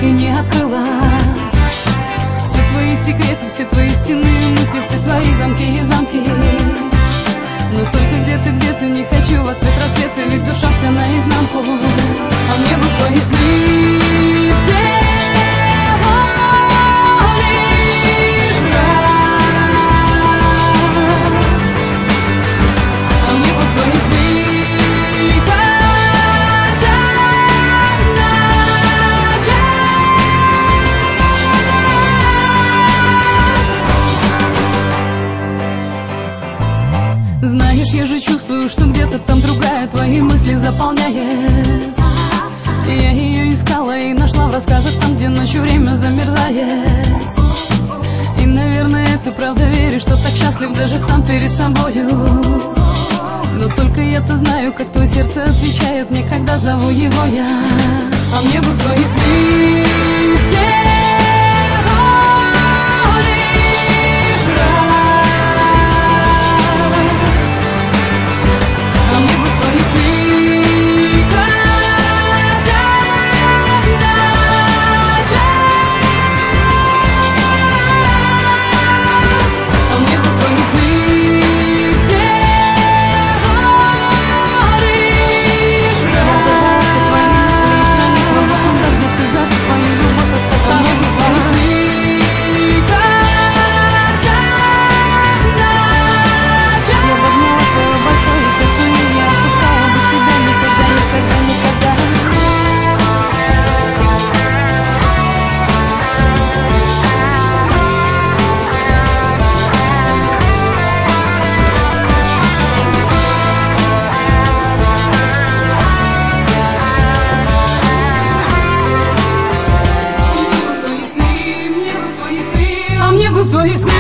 двери не открыла. Все твои секреты, все твои стены, мысли, все твои замки и замки. Но только где-то не хочу в ответ рассветы, ведь душа вся наизнанку. А мне бы твои сны все лишь раз. А мне бы твои сны хотя на час. Знаешь, я же чувствую, что где-то там другая твои мысли заполняет. Я ее искала и нашла в рассказах там, где ночью время замерзает. И, наверное, ты правда веришь, что так счастлив даже сам перед собою. Но только я-то знаю, как твое сердце отвечает мне, когда зову его я. А мне бы твои сны все лишь раз. А мне бы твои сны хотя на час. А мне бы твои сны все лишь раз. А мне бы твои сны хотя на час. Я возьму твое большое сердце и не отпускаю бы тебя никогда, никогда, никогда. Мне бы в твои сны, а мне бы в твои сны.